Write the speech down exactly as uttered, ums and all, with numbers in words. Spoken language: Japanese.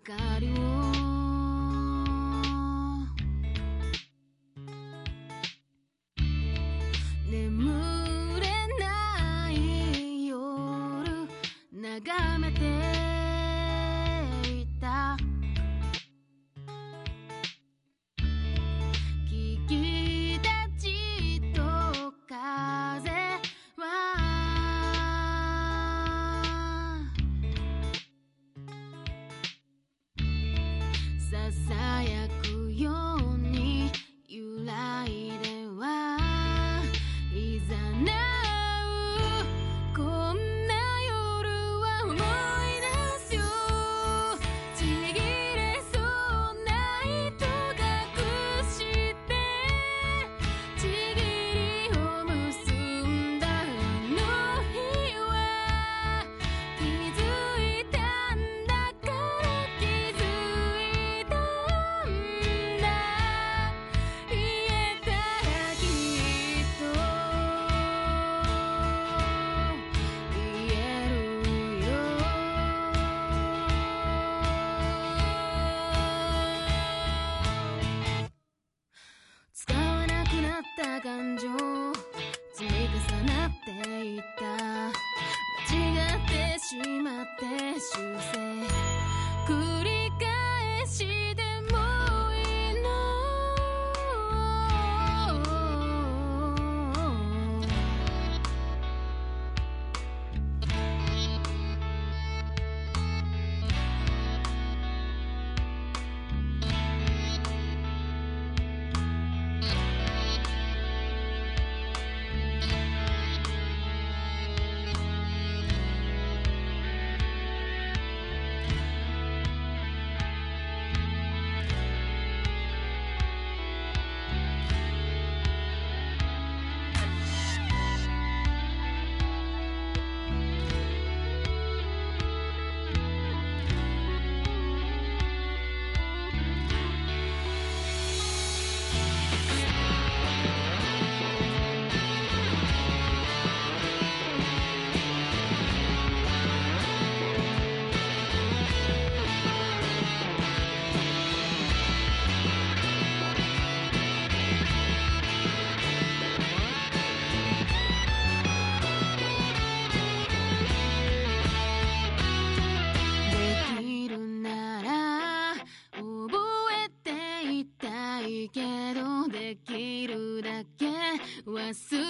かりを眠れない夜眺めていた聞き立ちと風はささやくように揺らいではいざなうこんな夜は思い出すよちぎれそうな糸隠してちぎりを結んだあの日は気づいたんだから気づいたんだ言えたらきっと言えるよ使わなくなった感情積み重なっていった間違ってしまって修正繰り返してもいいのできるなら覚えていたいけどできるだけ忘